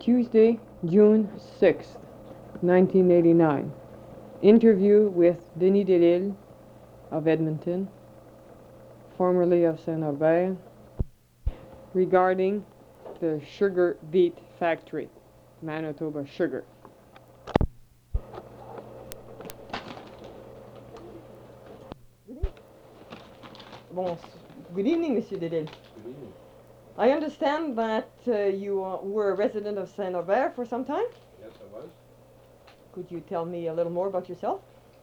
Tuesday, June 6th, 1989. Interview with Denis Delisle of Edmonton, formerly of Saint-Norbert, regarding the sugar beet factory, Manitoba Sugar. Bon, good evening, Monsieur Delisle. Good evening. I understand that you were a resident of Saint-Norbert for some time. Yes, I was. Could you tell me a little more about yourself?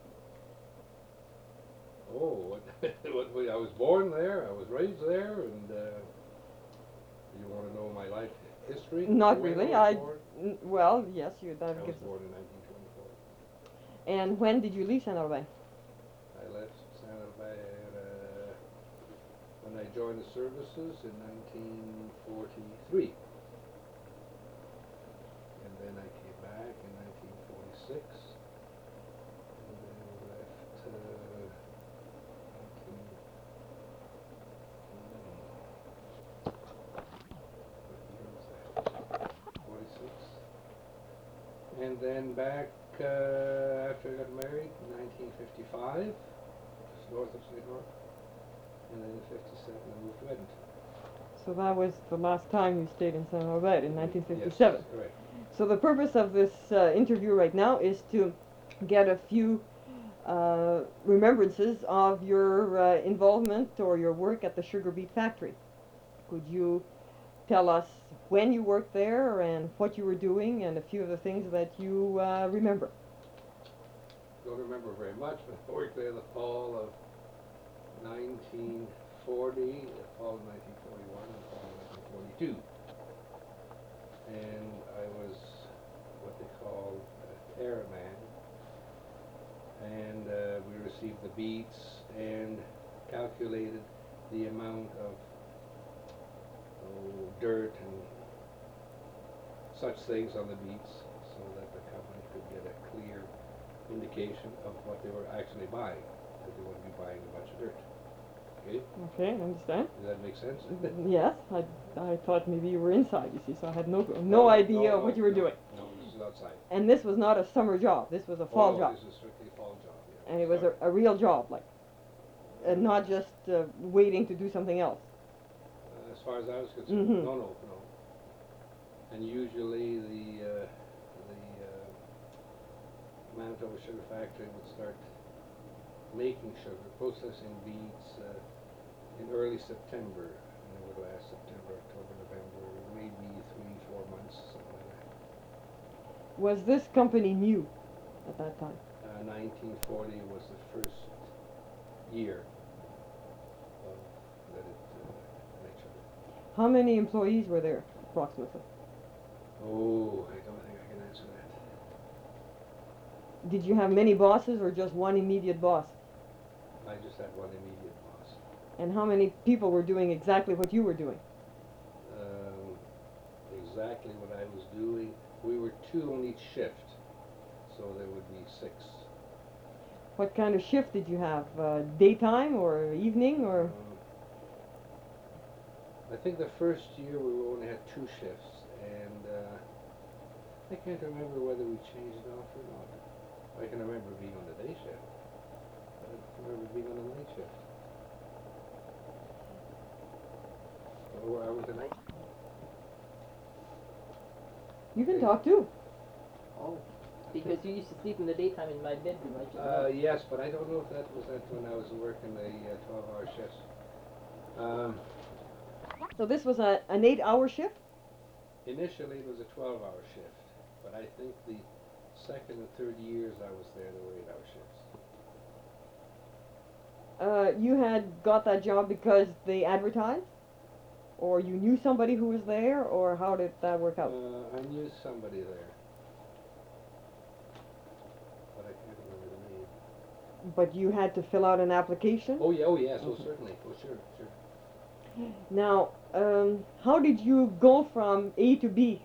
Oh, I was born there, I was raised there, and you want to know my life history? Not When really. I was born? Well, yes, you. That I was gives. born in 1924. And when did you leave Saint-Norbert? I left Saint-Albert when I joined the services in 1943. And then I came back in 1946. And then left 46. And then back after I got married in 1955, just north of St. North. And then in 57 I moved to Edmonton. So that was the last time you stayed in Saint-Norbert in 1957. Yes, correct. So the purpose of this interview right now is to get a few remembrances of your involvement or your work at the sugar beet factory. Could you tell us when you worked there and what you were doing and a few of the things that you remember? Don't remember very much, but I worked there the fall of 1940, the fall of 1941, and the fall of 1942. And I was what they call a terra man. And we received the beets and calculated the amount of dirt and such things on the beets so that the company could get a clear indication of what they were actually buying, that they wouldn't be buying a bunch of dirt. Okay? Okay, I understand. Does that make sense? Yes, I thought maybe you were inside, you see, so I had no idea what you were doing. No, this is outside. And this was not a summer job, this was a fall job. This is strictly a fall job, yeah. And it was a real job, like, and not just waiting to do something else. As far as I was concerned, Mhm. no. And usually the Manitoba Sugar Factory would start making sugar, processing beets in early September, and it would last September, October, November, maybe 3-4 months, something like that. Was this company new at that time? 1940 was the first year that it made sugar. How many employees were there, approximately? Oh, I don't think I can answer that. Did you have many bosses or just one immediate boss? I just had one immediate boss. And how many people were doing exactly what you were doing? Exactly what I was doing. We were 2 on each shift, so there would be 6. What kind of shift did you have? Daytime or evening or? I think the first year we only had 2 shifts, and I can't remember whether we changed it off or not. I can remember being on the day shift. I don't remember being on the night shift. Or I was the night. You can talk too. Oh, because you used to sleep in the daytime in my bedroom, I should know. Yes, but I don't know if that was when I was working the 12-hour shifts. So this was an 8-hour shift? Initially it was a 12-hour shift, but I think the second and third years I was there were 8-hour shifts. You had got that job because they advertised? Or you knew somebody who was there, or how did that work out? I knew somebody there, but I can't remember the name. But you had to fill out an application? Oh yes, certainly, sure. Now, how did you go from A to B?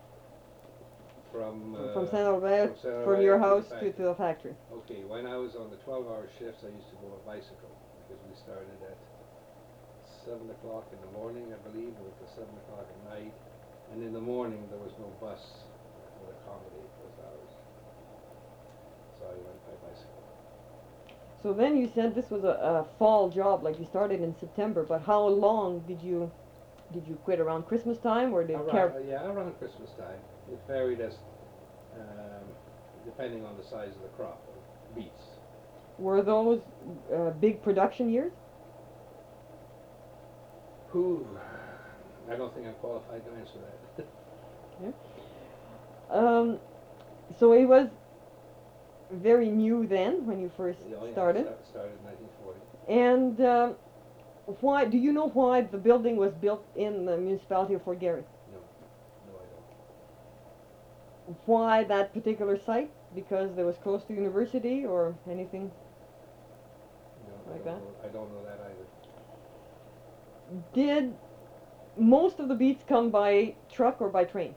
From Saint-Norbert, from your house to the factory? Okay, when I was on the 12-hour shifts, I used to go on a bicycle, because we started at 7 o'clock in the morning, I believe, or to 7 o'clock at night, And in the morning, there was no bus that would accommodate those hours. So I went by bicycle. So then you said this was a fall job, like you started in September, but how long did you quit around Christmas time or did Around Christmas time. It varied as, um, depending on the size of the crop of beets. were those big production years? Who, I don't think I'm qualified to answer that. Um, so it was very new then when you first Oh, yeah, started. Started in 1940. And why do you know why the building was built in the municipality of Fort Garry? No, no, I don't. Why that particular site? Because it was close to university or anything? No, Like I don't know that either. Did most of the beets come by truck or by train?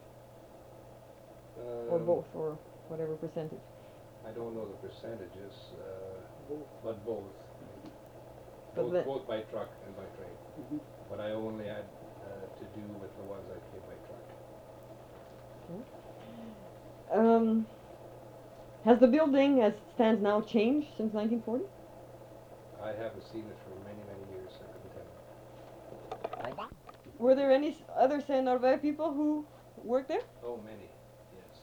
Or both, or whatever percentage? I don't know the percentages, but both. But Both by truck and by train. But I only had to do with the ones I came by truck. Has the building as it stands now changed since 1940? I haven't seen it for many, many years, I couldn't tell you. Were there any other Saint Norbert people who worked there? Oh, many, yes,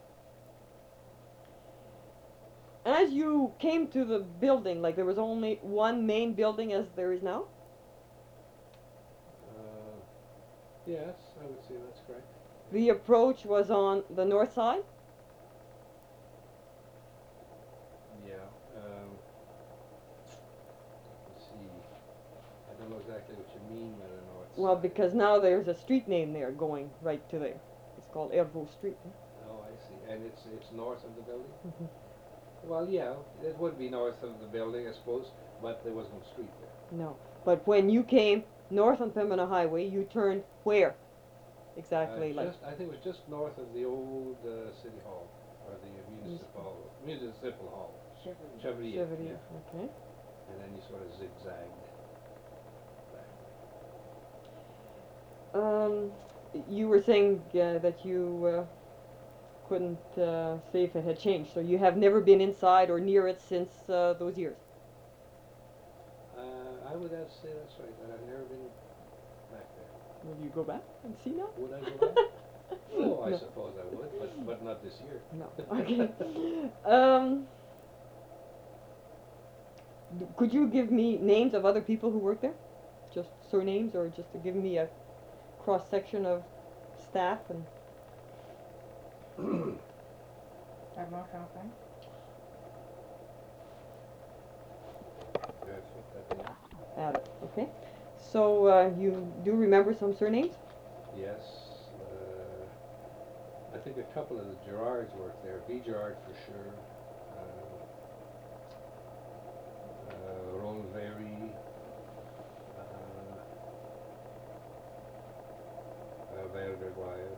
As you came to the building, like there was only one main building as there is now? yes, I would say that's correct. The approach was on the north side? Yeah, let's see, I don't know exactly what you mean by the north Well, side. because now there's a street name there going right to there. It's called Ervo Street. Oh, I see, and it's north of the building? Mhm. Well, yeah, it would be north of the building, I suppose, but there was no street there. No, but when you came north on Pembina Highway, you turned where? Exactly, like I think it was just north of the old city hall, or the municipal hall. Chevrier, Chevrier, yeah. okay. And then you sort of zigzagged back. You were saying that you couldn't say if it had changed, so you have never been inside or near it since those years? I would have to say that's right, that I've never been back there. Will you go back and see now? Would I go back? Oh, I No. suppose I would, but not this year. No. Okay. Could you give me names of other people who work there? Just surnames, or just to give me a cross section of staff and. Armand Champagne. Yes, that thing. Add it. Okay. So you do remember some surnames? Yes, I think a couple of the Gerards worked there. B. Gerard for sure. Ron Very. Werder Guaya.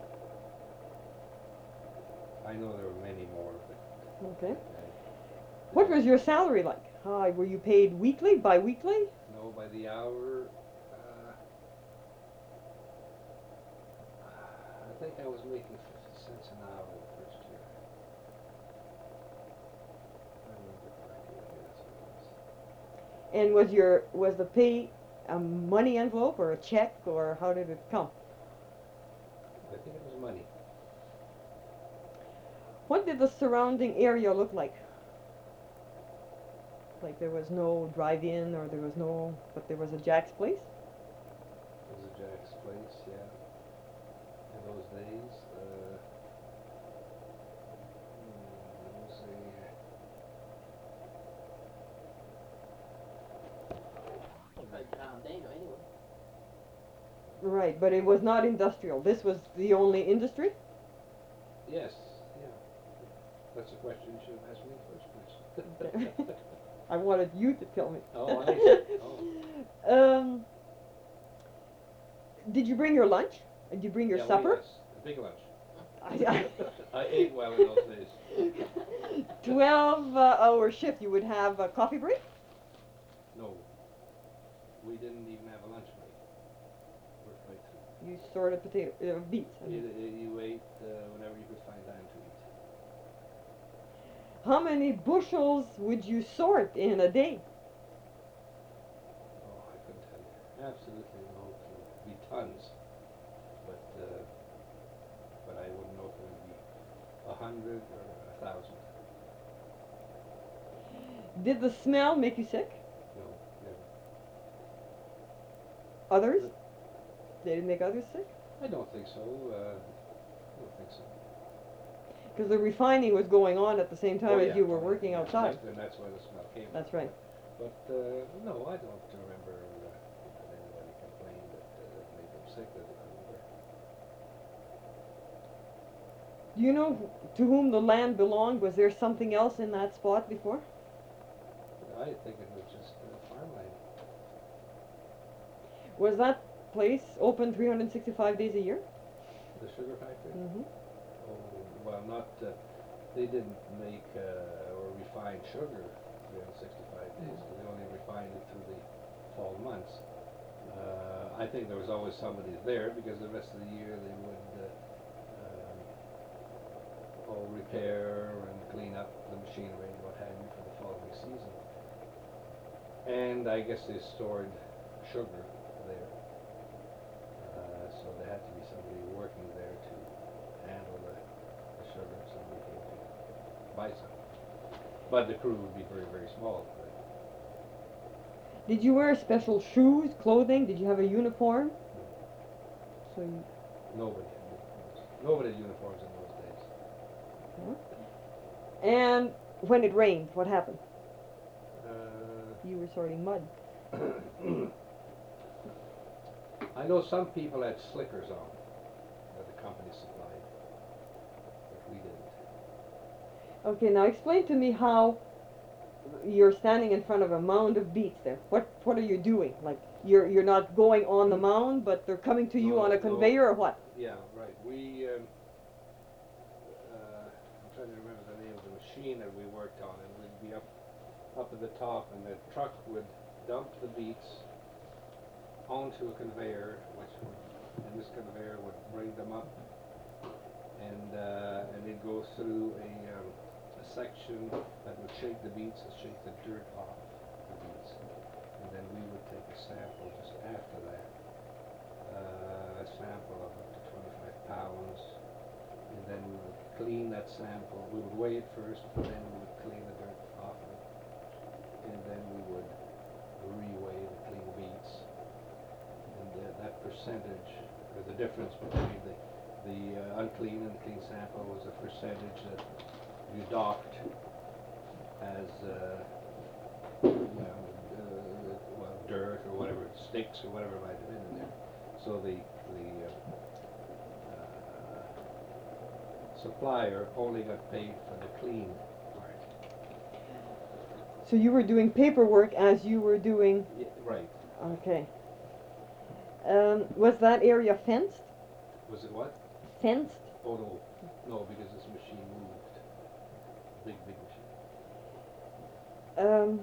I know there were many more, but Okay. What was your salary like? Were you paid weekly, bi-weekly? no, by the hour. I think I was making 50 cents an hour the first year. I remember correctly. That's what it was. And was the pay a money envelope or a check, or how did it come? I think it was money. What did the surrounding area look like? Like there was no drive-in, or but there was a Jack's Place? It was a Jack's Place, yeah. In those days, it was Dana, anyway. Right, but it was not industrial. This was the only industry? yes, yeah. That's a question you should have asked me first, please. I wanted you to tell me. Oh, I see. Oh. Did you bring your lunch? Did you bring your Yeah, oh, supper? yes, a big lunch. I- I ate well in those days. 12-hour shift. You would have a coffee break? No, we didn't even have a lunch break. Worked right through. You sorted beets. I mean. You ate whenever you could find time to eat. How many bushels would you sort in a day? Oh, I couldn't tell you. Absolutely no clue. It'd be tons, but I wouldn't know if it would be 100 or 1,000. Did the smell make you sick? No, never. Others? Did it make others sick? I don't think so. I don't think so. Because the refining was going on at the same time Oh, as yeah, you were oh, yeah, working yeah, outside. And that's where the smell came That's from. right. But no, I don't remember that anybody complained that it made them sick. That it remember. Do you know to whom the land belonged? Was there something else in that spot before? I think it was just farmland. Was that place open 365 days a year? The sugar factory? Mm-hmm. Oh, well, not, they didn't make or refine sugar 365 days. They only refined it through the fall months. I think there was always somebody there because the rest of the year they would all repair and clean up the machinery and what have you for the following season. And I guess they stored sugar there. So there had to be somebody working there to handle the sugar, somebody came to buy some. But the crew would be very, very small. Did you wear special shoes, clothing? Did you have a uniform? So you, Nobody had uniforms. Nobody had uniforms in those days. and when it rained, what happened? You were sorting mud. I know some people had slickers on that the company supplied, but we didn't. Okay, now explain to me how you're standing in front of a mound of beets there. What are you doing? Like you're not going on the mound, but they're coming to you No, on a no. conveyor or what? Yeah, right. We, I'm trying to remember the name of the machine that we worked on, and we'd be up at the top, and the truck would dump the beets onto a conveyor, and this conveyor would bring them up, and it'd go through a section that would shake the beets and shake the dirt off the beets, and then we would take a sample just after that, a sample of up to 25 pounds, and then we would clean that sample. We would weigh it first, and then we would clean the dirt off of it, and then we would re-weigh the clean beets. And that percentage, or the difference between the unclean and the clean sample, was a percentage that you docked as dirt or whatever, sticks or whatever might have been in there. So the supplier only got paid for the clean part. So you were doing paperwork as you were doing. Yeah, right. Okay. Was that area fenced? Was it what? Fenced? Oh no, no, because this machine moved. Big machine.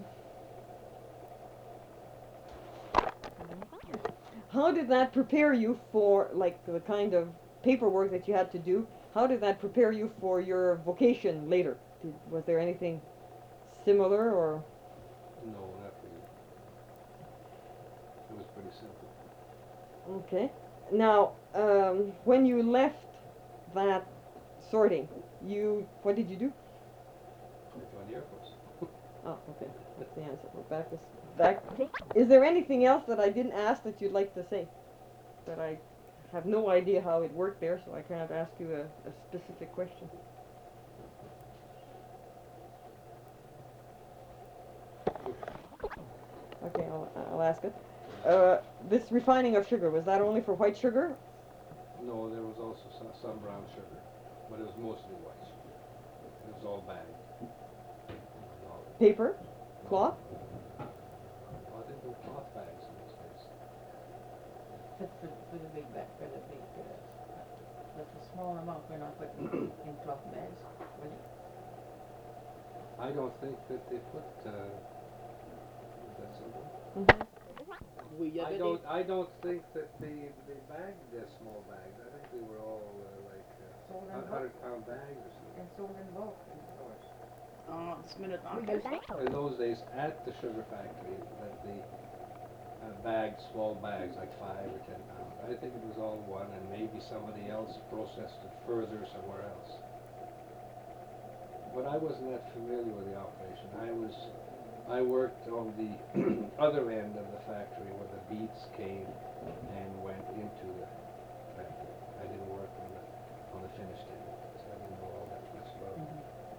How did that prepare you for like the kind of paperwork that you had to do? How did that prepare you for your vocation later? Was there anything similar or? No, not really. It was pretty simple. Okay. Now, when you left that sorting, what did you do? I joined the Air Force. Oh, okay. That's the answer. We're back. Is there anything else that I didn't ask that you'd like to say? That I have no idea how it worked there, so I can't ask you a specific question. Okay, I'll ask it. This refining of sugar, was that only for white sugar? No, there was also some brown sugar, but it was mostly white sugar. It was all bagged. Paper? Cloth? I think there were cloth bags in those days. That's for the big bag, for the big, but the small amount we're not putting in cloth bags, was it? I don't think that they put, is that simple? Mm-hmm. I don't think that the bag, they're small bags, I think they were all like Sold in bulk 100-pound bags or something. and sold in bulk. In those days, at the sugar factory, that the bags, small bags, like 5 or 10 pounds, I think it was all one, and maybe somebody else processed it further somewhere else. But I wasn't that familiar with the operation. I worked on the other end of the factory where the beets came and went into the factory. I didn't work on the finished end, so I didn't know all that much about it.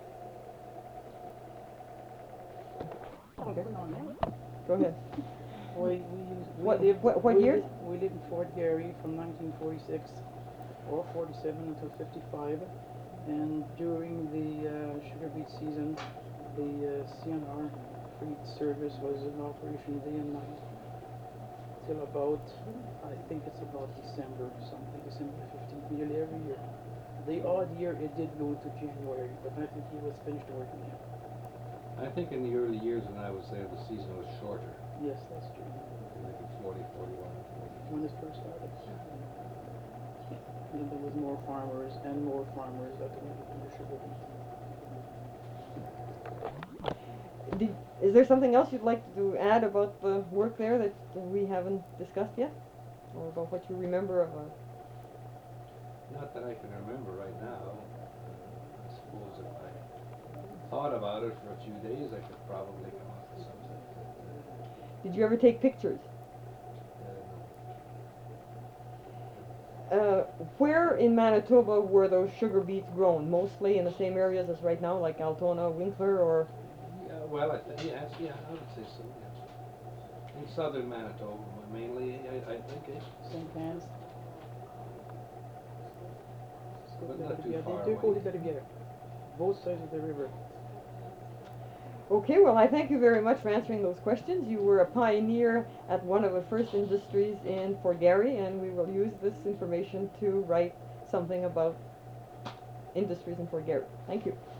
Go ahead. What we years? We lived in Fort Garry from 1946 or 47 until 55, and during the sugar beet season, the CNR fleet service was in operation day and night till about, I think it's about December something, December 15th, nearly every year. The odd year it did go to January, but I think he was finished working yet. I think in the early years when I was there, the season was shorter, Yes, that's true. maybe 40, 41, 40. When it first started. And there was more farmers that went into the sugar beet. Is there something else you'd like to add about the work there that we haven't discussed yet? Or about what you remember of Not that I can remember right now. I suppose if I thought about it for a few days, I could probably come up with something. Did you ever take pictures? Where in Manitoba were those sugar beets grown? Mostly in the same areas as right now, like Altona, Winkler, or? Well, I would say so, yes. In southern Manitoba, mainly, I think, St. Anne's. But not too far They're away. together. Both sides of the river. Okay, well, I thank you very much for answering those questions. You were a pioneer at one of the first industries in Fort Garry, and we will use this information to write something about industries in Fort Garry. Thank you.